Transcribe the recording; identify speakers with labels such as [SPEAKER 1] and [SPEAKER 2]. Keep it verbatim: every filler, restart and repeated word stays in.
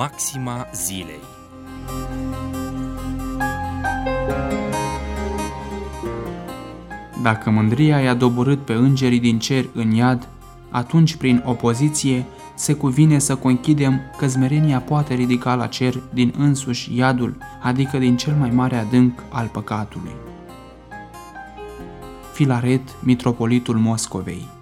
[SPEAKER 1] Maxima zilei.
[SPEAKER 2] Dacă mândria i-a doborât pe îngerii din cer în iad, atunci prin opoziție se cuvine să conchidem că smerenia poate ridica la cer din însuși iadul, adică din cel mai mare adânc al păcatului. Filaret, mitropolitul Moscovei.